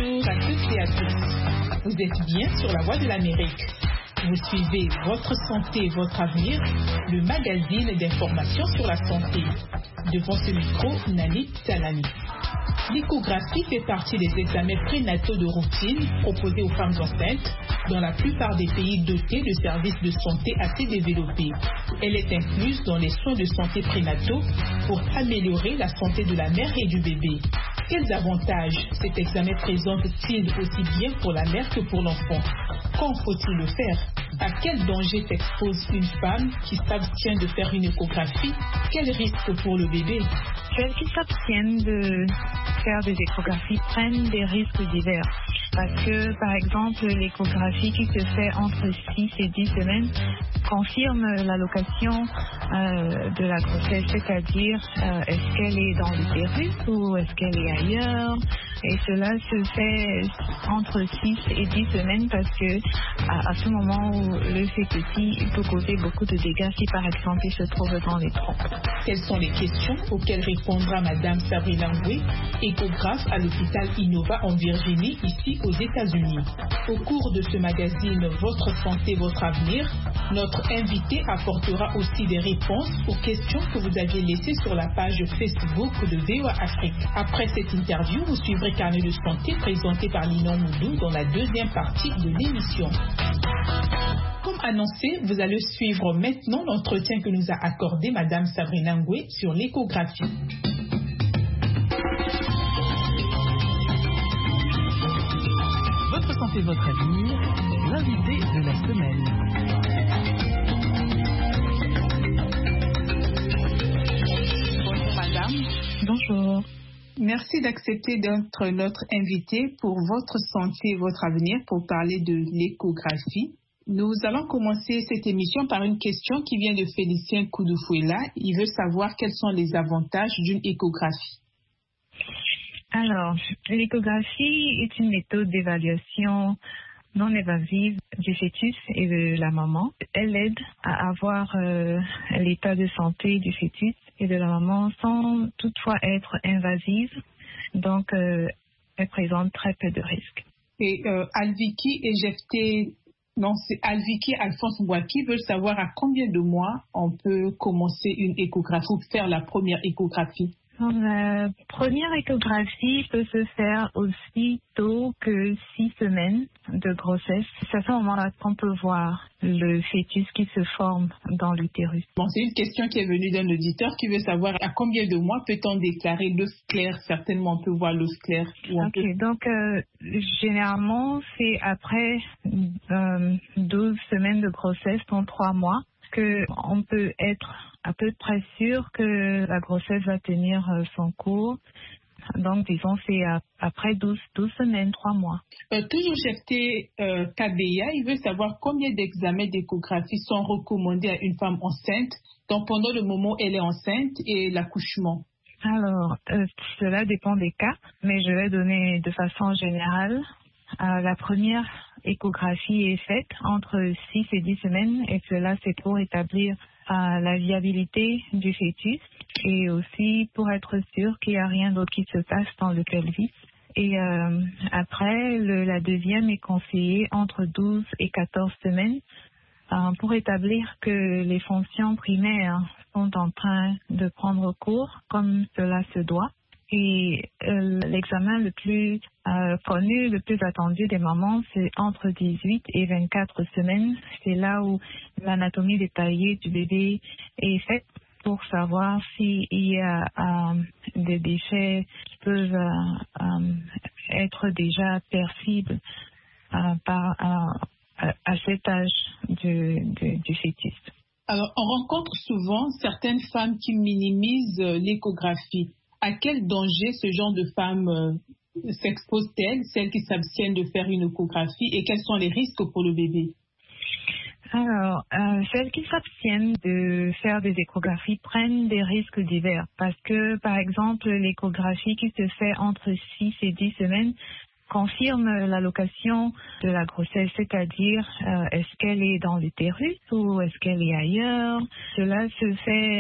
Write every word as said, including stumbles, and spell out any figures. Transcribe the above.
Bonjour à toutes et à tous. Vous êtes bien sur la Voix de l'Amérique. Vous suivez Votre santé, votre avenir, le magazine d'information sur la santé. Devant ce micro, Nani Salami. L'échographie fait partie des examens prénataux de routine proposés aux femmes enceintes dans la plupart des pays dotés de services de santé assez développés. Elle est incluse dans les soins de santé prénataux pour améliorer la santé de la mère et du bébé. Quels avantages cet examen présente-t-il aussi bien pour la mère que pour l'enfant? Quand faut-il le faire? À quel danger s'expose une femme qui s'abstient de faire une échographie? Quel risque pour le bébé? Celles qui s'abstiennent de faire des échographies prennent des risques divers. Parce que, par exemple, l'échographie qui se fait entre six et dix semaines confirme la location euh, de la grossesse, c'est-à-dire euh, est-ce qu'elle est dans l'utérus ou est-ce qu'elle est ailleurs. Et cela se fait entre six et dix semaines parce que à, à ce moment où le fait petit, il peut causer beaucoup de dégâts si par exemple il se trouve dans les trompes. Quelles sont les questions auxquelles répondra Madame Sabrina Ngwe, échographe à l'hôpital Innova en Virginie, ici aux États-Unis. Au cours de ce magazine Votre santé, votre avenir, notre invité apportera aussi des réponses aux questions que vous aviez laissées sur la page Facebook de V O A Afrique. Après cette interview, vous suivrez Carnet de santé présenté par Linon Moudou dans la deuxième partie de l'émission. Comme annoncé, vous allez suivre maintenant l'entretien que nous a accordé Madame Sabrina Ngwe sur l'échographie. Votre santé, votre avenir, l'invité de la semaine. Bonjour Madame. Bonjour. Merci d'accepter d'être notre invité pour Votre santé, votre avenir pour parler de l'échographie. Nous allons commencer cette émission par une question qui vient de Félicien Koudoufuela. Il veut savoir quels sont les avantages d'une échographie. Alors, l'échographie est une méthode d'évaluation non invasive du fœtus et de la maman. Elle aide à avoir euh, l'état de santé du fœtus et de la maman sans toutefois être invasive. Donc, euh, elle présente très peu de risques. Et euh, Alviki Ejefté, non, c'est Alviki Alphonse Bouaki veut savoir à combien de mois on peut commencer une échographie ou faire la première échographie. La première échographie peut se faire aussi tôt que six semaines de grossesse. C'est à ce moment-là qu'on peut voir le fœtus qui se forme dans l'utérus. Bon, c'est une question qui est venue d'un auditeur qui veut savoir à combien de mois peut-on déclarer l'os clair. Certainement, on peut voir l'os clair. Ok, peut... donc euh, généralement, c'est après euh, douze semaines de grossesse, dans trois mois, qu'on peut être à peu près sûr que la grossesse va tenir son cours. Donc, disons, c'est après douze, douze semaines, trois mois. Euh, toujours chez euh, K B A, il veut savoir combien d'examens d'échographie sont recommandés à une femme enceinte, donc pendant le moment où elle est enceinte et l'accouchement. Alors, euh, cela dépend des cas, mais je vais donner de façon générale. Euh, la première échographie est faite entre six et dix semaines et cela c'est pour établir euh, la viabilité du fœtus et aussi pour être sûr qu'il n'y a rien d'autre qui se passe dans le pelvis. Et euh, après, le, la deuxième est conseillée entre douze et quatorze semaines euh, pour établir que les fonctions primaires sont en train de prendre cours comme cela se doit. Et euh, l'examen le plus euh, connu, le plus attendu des mamans, c'est entre dix-huit et vingt-quatre semaines. C'est là où l'anatomie détaillée du bébé est faite pour savoir s'il y a euh, des déchets qui peuvent euh, euh, être déjà percibles euh, par, euh, à cet âge du, du, du fœtus. Alors, on rencontre souvent certaines femmes qui minimisent l'échographie. À quel danger ce genre de femmes euh, s'exposent-elles, celles qui s'abstiennent de faire une échographie, et quels sont les risques pour le bébé? Alors, euh, celles qui s'abstiennent de faire des échographies prennent des risques divers parce que, par exemple, l'échographie qui se fait entre six et dix semaines confirme la location de la grossesse, c'est-à-dire euh, est-ce qu'elle est dans l'utérus ou est-ce qu'elle est ailleurs. Cela se fait